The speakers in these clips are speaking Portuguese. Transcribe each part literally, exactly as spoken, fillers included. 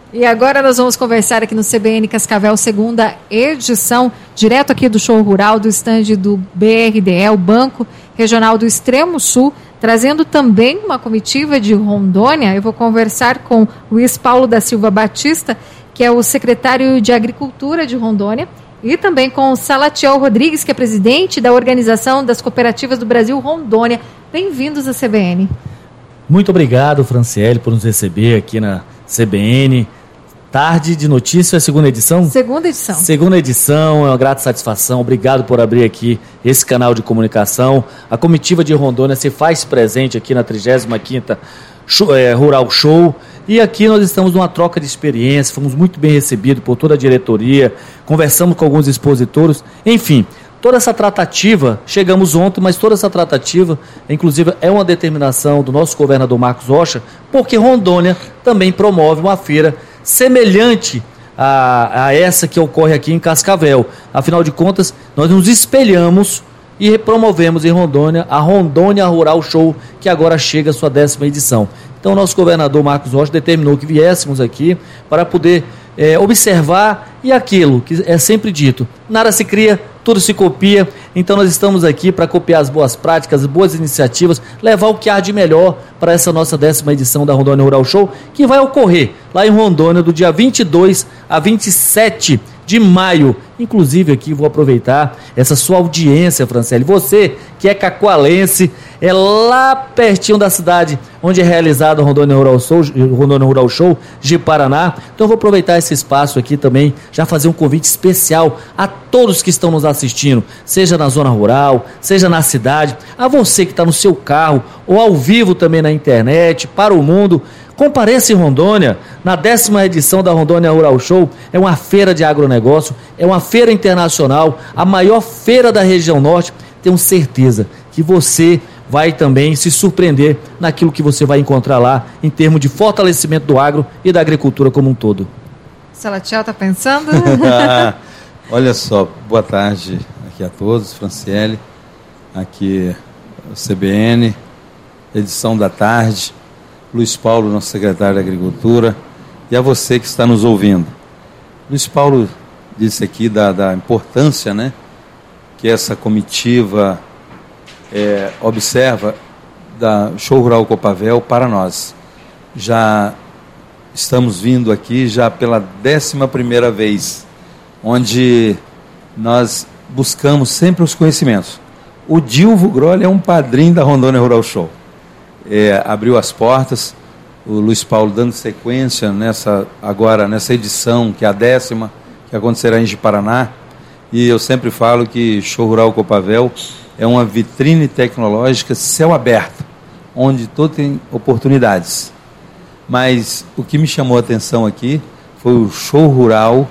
E agora nós vamos conversar aqui no C B N Cascavel, segunda edição, direto aqui do show rural, do estande do B R D E, o Banco Regional do Extremo Sul, trazendo também uma comitiva de Rondônia. Eu vou conversar com Luiz Paulo da Silva Batista, que é o secretário de Agricultura de Rondônia, e também com Salatiel Rodrigues, que é presidente da Organização das Cooperativas do Brasil, Rondônia. Bem-vindos à C B N. Muito obrigado, Franciele, por nos receber aqui na C B N. Tarde de Notícia, segunda edição? Segunda edição. Segunda edição, é uma grata satisfação. Obrigado por abrir aqui esse canal de comunicação. A comitiva de Rondônia se faz presente aqui na trigésima quinta show, é, Rural Show. E aqui nós estamos numa troca de experiência, fomos muito bem recebidos por toda a diretoria, conversamos com alguns expositores, enfim, toda essa tratativa, chegamos ontem, mas toda essa tratativa, inclusive, é uma determinação do nosso governador Marcos Rocha, porque Rondônia também promove uma feira semelhante a, a essa que ocorre aqui em Cascavel. Afinal de contas, nós nos espelhamos e promovemos em Rondônia a Rondônia Rural Show, que agora chega à sua décima edição. Então, o nosso governador Marcos Rocha determinou que viéssemos aqui para poder é, observar e aquilo que é sempre dito: nada se cria, tudo se copia. Então nós estamos aqui para copiar as boas práticas, as boas iniciativas, levar o que há de melhor para essa nossa décima edição da Rondônia Rural Show, que vai ocorrer lá em Rondônia do dia vinte e dois a vinte e sete de maio. Inclusive aqui vou aproveitar essa sua audiência, Franciele, você que é cacoalense, é lá pertinho da cidade onde é realizado o Rondônia Rural Show, Rondônia Rural Show de Paraná. Então eu vou aproveitar esse espaço aqui também, já fazer um convite especial a todos que estão nos assistindo, seja na zona rural, seja na cidade, a você que está no seu carro ou ao vivo também na internet, para o mundo. Compareça em Rondônia, na décima edição da Rondônia Rural Show. É uma feira de agronegócio, é uma feira internacional, a maior feira da região norte. Tenho certeza que você vai também se surpreender naquilo que você vai encontrar lá, em termos de fortalecimento do agro e da agricultura como um todo. Salatiel está pensando? Olha só, boa tarde aqui a todos, Franciele, aqui o C B N, edição da tarde. Luiz Paulo, nosso secretário de Agricultura, e a você que está nos ouvindo. Luiz Paulo disse aqui da, da importância, né, que essa comitiva é, observa da Show Rural Copavel para nós. Já estamos vindo aqui já pela décima primeira vez, onde nós buscamos sempre os conhecimentos. O Dilvo Grolli é um padrinho da Rondônia Rural Show. É, abriu as portas, o Luiz Paulo dando sequência nessa, agora nessa edição, que é a décima, que acontecerá em Ji-Paraná. E eu sempre falo que Show Rural Copavel é uma vitrine tecnológica céu aberto, onde todo tem oportunidades. Mas o que me chamou a atenção aqui foi o Show Rural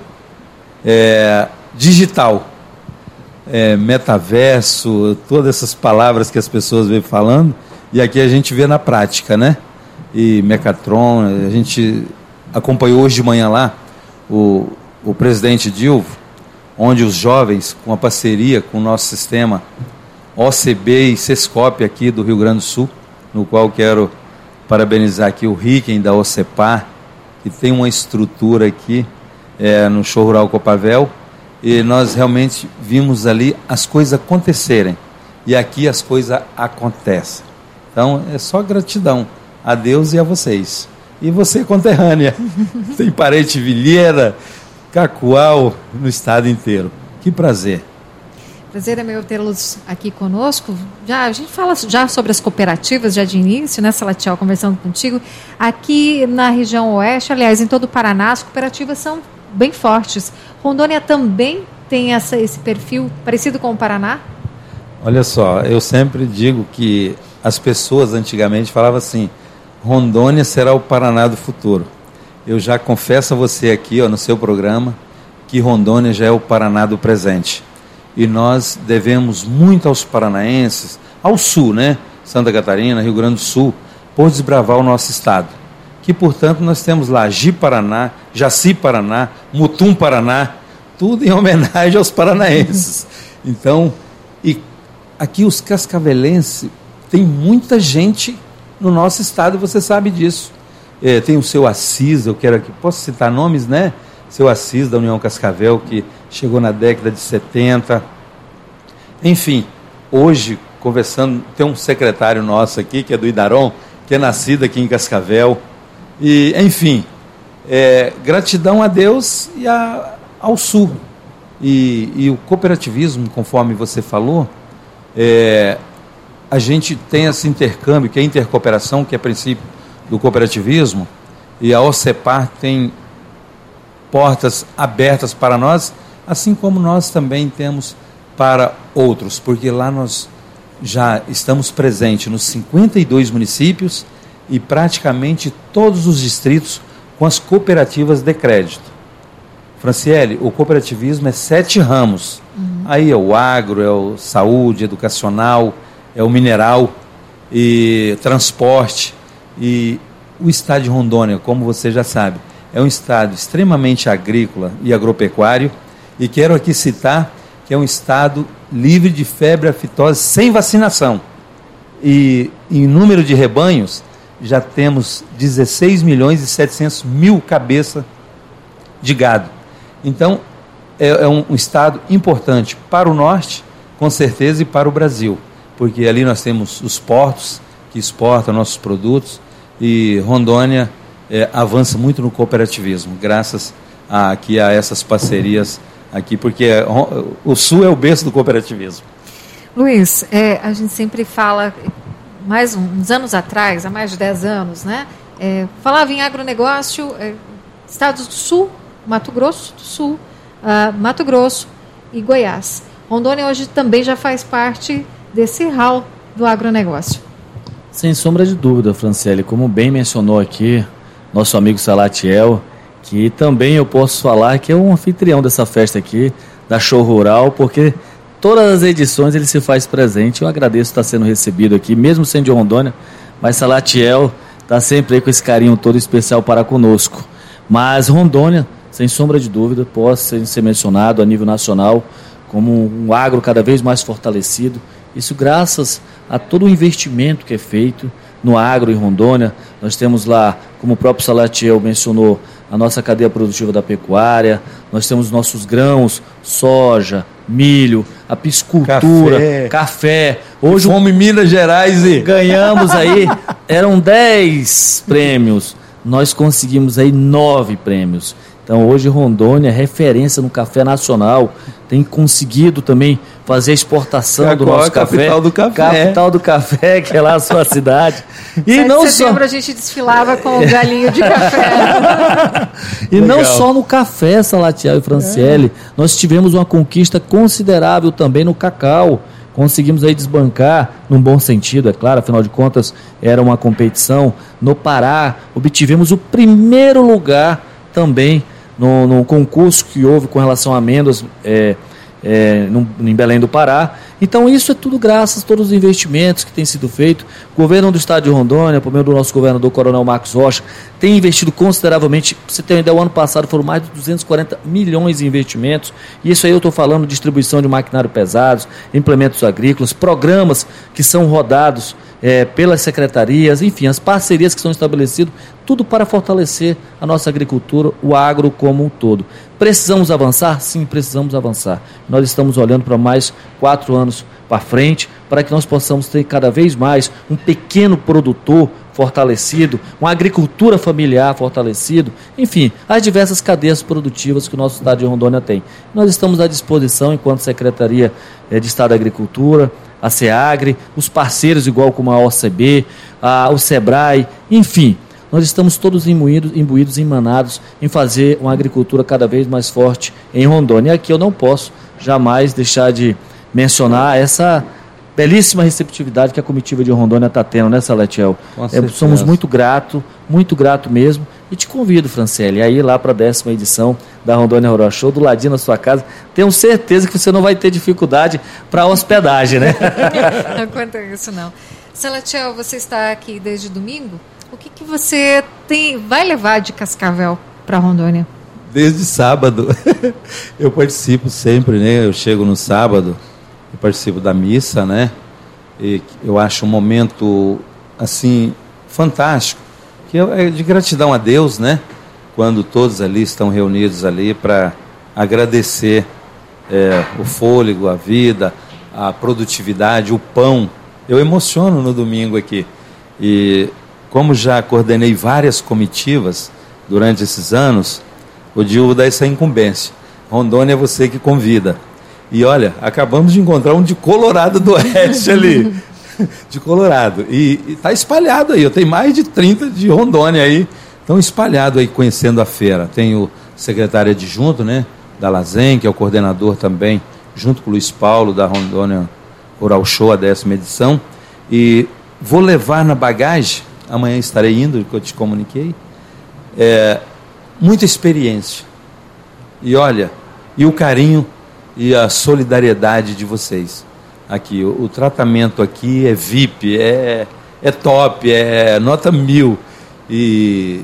é, digital, é, metaverso, todas essas palavras que as pessoas vêm falando. E aqui a gente vê na prática, né? E Mecatron, a gente acompanhou hoje de manhã lá o, o presidente Dilvo, onde os jovens, com a parceria com o nosso sistema O C B e Sescop aqui do Rio Grande do Sul, no qual quero parabenizar aqui o Ricken da OCEPAR, que tem uma estrutura aqui é, no Show Rural Copavel, e nós realmente vimos ali as coisas acontecerem. E aqui as coisas acontecem. Então, é só gratidão a Deus e a vocês. E você, conterrânea, tem parente Vilheira, Cacoal, no estado inteiro. Que prazer. Prazer é meu tê-los aqui conosco. Já, a gente fala já sobre as cooperativas, já de início, né, Salatiel, conversando contigo. Aqui na região oeste, aliás, em todo o Paraná, as cooperativas são bem fortes. Rondônia também tem essa, esse perfil parecido com o Paraná? Olha só, eu sempre digo que as pessoas antigamente falavam assim: Rondônia será o Paraná do futuro. Eu já confesso a você aqui, ó, no seu programa, que Rondônia já é o Paraná do presente. E nós devemos muito aos paranaenses, ao sul, né? Santa Catarina, Rio Grande do Sul, por desbravar o nosso estado. Que, portanto, nós temos lá Ji-Paraná, Jaci-Paraná, Mutum-Paraná, tudo em homenagem aos paranaenses. Então, e aqui os cascavelenses, tem muita gente no nosso estado, você sabe disso. É, tem o seu Assis, eu quero aqui, posso citar nomes, né? Seu Assis, da União Cascavel, que chegou na década de setenta. Enfim, hoje, conversando, tem um secretário nosso aqui, que é do Idaron, que é nascido aqui em Cascavel. E, enfim, é, gratidão a Deus e a, ao Sul. E, e o cooperativismo, conforme você falou, é, a gente tem esse intercâmbio, que é a intercooperação, que é princípio do cooperativismo, e a OCEPAR tem portas abertas para nós, assim como nós também temos para outros, porque lá nós já estamos presentes nos cinquenta e dois municípios e praticamente todos os distritos com as cooperativas de crédito. Franciele, o cooperativismo é sete ramos. Uhum. Aí é o agro, é o saúde, educacional, é o mineral e transporte. E o estado de Rondônia, como você já sabe, é um estado extremamente agrícola e agropecuário. E quero aqui citar que é um estado livre de febre aftosa sem vacinação. E em número de rebanhos, já temos dezesseis milhões e setecentos mil cabeças de gado. Então, é, é um, um estado importante para o norte, com certeza, e para o Brasil, porque ali nós temos os portos que exportam nossos produtos, e Rondônia é, avança muito no cooperativismo, graças a, aqui a essas parcerias aqui, porque é, o Sul é o berço do cooperativismo. Luiz, é, a gente sempre fala, mais uns anos atrás, há mais de dez anos, né? É, falava em agronegócio, é, estados do Sul, Mato Grosso do Sul, uh, Mato Grosso e Goiás. Rondônia hoje também já faz parte desse hall do agronegócio. Sem sombra de dúvida, Franciele, como bem mencionou aqui nosso amigo Salatiel, que também eu posso falar que é um anfitrião dessa festa aqui, da Show Rural, porque todas as edições ele se faz presente. Eu agradeço estar sendo recebido aqui, mesmo sendo de Rondônia, mas Salatiel está sempre aí com esse carinho todo especial para conosco. Mas Rondônia, sem sombra de dúvida, pode ser, ser mencionado a nível nacional como um agro cada vez mais fortalecido. Isso graças a todo o investimento que é feito no agro em Rondônia. Nós temos lá, como o próprio Salatiel mencionou, a nossa cadeia produtiva da pecuária, nós temos nossos grãos, soja, milho, a piscicultura, café. café. Hoje fome Minas Gerais e ganhamos aí, eram dez prêmios, nós conseguimos aí nove prêmios. Então hoje Rondônia é referência no café nacional, tem conseguido também fazer a exportação Cacó, do nosso café. Capital do café. Capital do café, que é lá a sua cidade. E sete não de setembro só... a gente desfilava com o galinho de café. E Legal. Não só no café, Salatiel e Franciele, é. nós tivemos uma conquista considerável também no cacau. Conseguimos aí desbancar, num bom sentido, é claro, afinal de contas era uma competição. No Pará, obtivemos o primeiro lugar também no, no concurso que houve com relação a amêndoas é, é, no, em Belém do Pará. Então isso é tudo graças a todos os investimentos que têm sido feitos. O governo do estado de Rondônia, por meio do nosso governador Coronel Marcos Rocha, tem investido consideravelmente. Para você ter uma ideia, o ano passado foram mais de duzentos e quarenta milhões em investimentos. E isso aí eu estou falando de distribuição de maquinário pesados, implementos agrícolas, programas que são rodados É, pelas secretarias, enfim, as parcerias que são estabelecidas, tudo para fortalecer a nossa agricultura, o agro como um todo. Precisamos avançar? Sim, precisamos avançar. Nós estamos olhando para mais quatro anos para frente, para que nós possamos ter cada vez mais um pequeno produtor fortalecido, uma agricultura familiar fortalecido, enfim, as diversas cadeias produtivas que o nosso estado de Rondônia tem. Nós estamos à disposição, enquanto Secretaria de Estado da Agricultura, a SEAGRE, os parceiros igual como a O C B, a, o SEBRAE, enfim, nós estamos todos imbuídos, imbuídos, emanados em fazer uma agricultura cada vez mais forte em Rondônia. E aqui eu não posso jamais deixar de mencionar essa belíssima receptividade que a comitiva de Rondônia está tendo, né, Salatiel? É, somos muito gratos, muito grato mesmo. E te convido, Franciele, a ir lá para a décima edição da Rondônia Rural Show, do ladinho da sua casa. Tenho certeza que você não vai ter dificuldade para hospedagem, né? Não conta isso, não. Salatiel, você está aqui desde domingo. O que, que você tem, vai levar de Cascavel para Rondônia? Desde sábado. Eu participo sempre, né? Eu chego no sábado, eu participo da missa, né? E eu acho um momento, assim, fantástico, que é de gratidão a Deus, né? Quando todos ali estão reunidos ali para agradecer é, o fôlego, a vida, a produtividade, o pão. Eu emociono no domingo aqui. E como já coordenei várias comitivas durante esses anos, o Dil vou dar essa incumbência. Rondônia é você que convida. E olha, acabamos de encontrar um de Colorado do Oeste ali. De Colorado. E está espalhado aí. Eu tenho mais de trinta de Rondônia aí. Estão espalhados aí conhecendo a feira. Tem o secretário adjunto, né, da Lazen, que é o coordenador também, junto com o Luiz Paulo, da Rondônia Rural Show, a décima edição. E vou levar na bagagem, amanhã estarei indo, que eu te comuniquei, é, muita experiência. E olha, e o carinho e a solidariedade de vocês. Aqui, o, o tratamento aqui é V I P, é, é top, é nota mil. E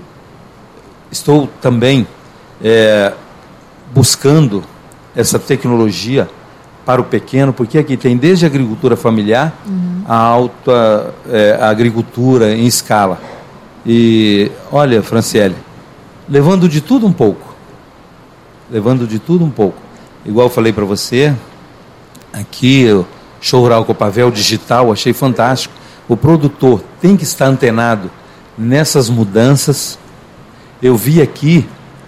estou também é, buscando essa tecnologia para o pequeno, porque aqui tem desde a agricultura familiar, uhum, a alta é, a agricultura em escala. E olha, Franciele, levando de tudo um pouco, levando de tudo um pouco. Igual eu falei para você, aqui o Show Rural Copavel digital, achei fantástico. O produtor tem que estar antenado nessas mudanças. Eu vi aqui,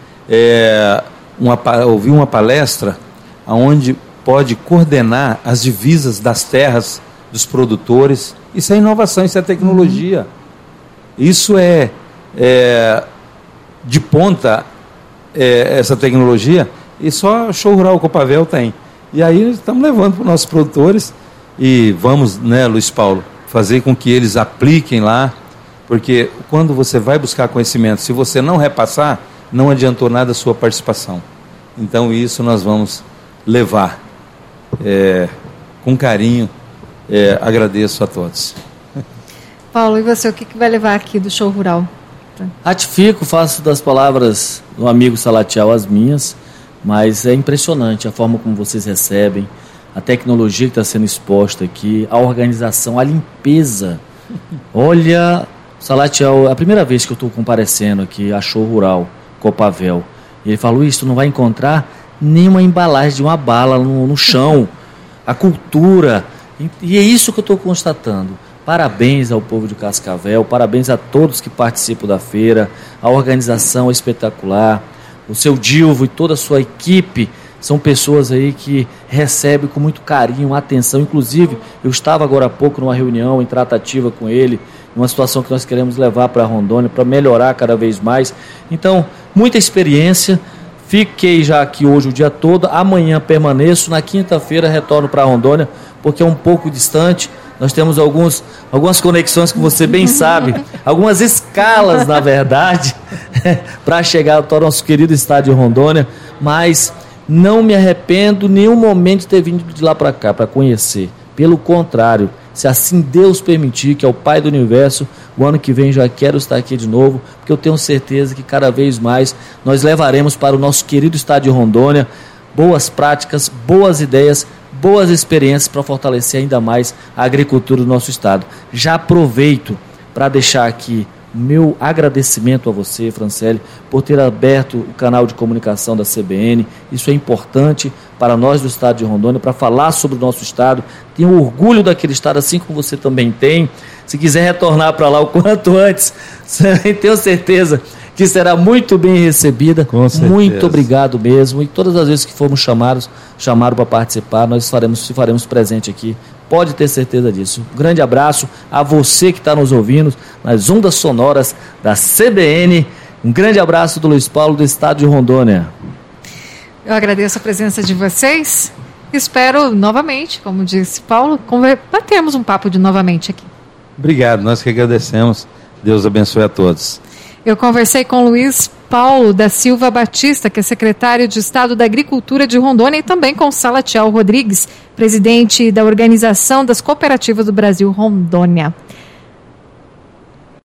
é, uma, ouvi uma palestra onde pode coordenar as divisas das terras dos produtores. Isso é inovação, isso é tecnologia. Uhum. Isso é, é de ponta, é, essa tecnologia, e só Show Rural Copavel tem. E aí estamos levando para os nossos produtores e vamos, né, Luiz Paulo, fazer com que eles apliquem lá, porque quando você vai buscar conhecimento, se você não repassar, não adiantou nada a sua participação. Então isso nós vamos levar é, com carinho. É, agradeço a todos. Paulo, e você, o que, que vai levar aqui do Show Rural? Ratifico, faço das palavras do amigo Salatiel as minhas, mas é impressionante a forma como vocês recebem, a tecnologia que está sendo exposta aqui, a organização, a limpeza. Olha, Salatiel, é a primeira vez que eu estou comparecendo aqui a Show Rural Copavel. E ele falou, isso, tu não vai encontrar nenhuma embalagem de uma bala no, no chão. A cultura, e é isso que eu estou constatando. Parabéns ao povo de Cascavel, parabéns a todos que participam da feira, a organização é espetacular, o seu Dilvo e toda a sua equipe são pessoas aí que recebem com muito carinho, atenção. Inclusive, eu estava agora há pouco numa reunião em tratativa com ele, uma situação que nós queremos levar para Rondônia, para melhorar cada vez mais. Então, muita experiência. Fiquei já aqui hoje o dia todo, amanhã permaneço, na quinta-feira retorno para Rondônia, porque é um pouco distante. Nós temos alguns, algumas conexões que você bem sabe, algumas escalas, na verdade, para chegar ao nosso querido estado de Rondônia, mas não me arrependo nenhum momento de ter vindo de lá para cá, para conhecer. Pelo contrário, se assim Deus permitir, que é o Pai do Universo, o ano que vem já quero estar aqui de novo, porque eu tenho certeza que cada vez mais nós levaremos para o nosso querido estado de Rondônia boas práticas, boas ideias, boas experiências para fortalecer ainda mais a agricultura do nosso estado. Já aproveito para deixar aqui meu agradecimento a você, Franciele, por ter aberto o canal de comunicação da C B N. Isso é importante para nós do estado de Rondônia, para falar sobre o nosso estado. Tenho orgulho daquele estado, assim como você também tem. Se quiser retornar para lá o quanto antes, tenho certeza que será muito bem recebida. Com certeza. Muito obrigado mesmo. E todas as vezes que formos chamados, chamaram para participar, nós faremos, faremos presente aqui. Pode ter certeza disso. Um grande abraço a você que está nos ouvindo nas ondas sonoras da C B N. Um grande abraço do Luiz Paulo, do estado de Rondônia. Eu agradeço a presença de vocês. Espero novamente, como disse Paulo, batermos um papo de novamente aqui. Obrigado, nós que agradecemos. Deus abençoe a todos. Eu conversei com Luiz Paulo da Silva Batista, que é secretário de Estado da Agricultura de Rondônia, e também com Salatiel Rodrigues, presidente da Organização das Cooperativas do Brasil, Rondônia.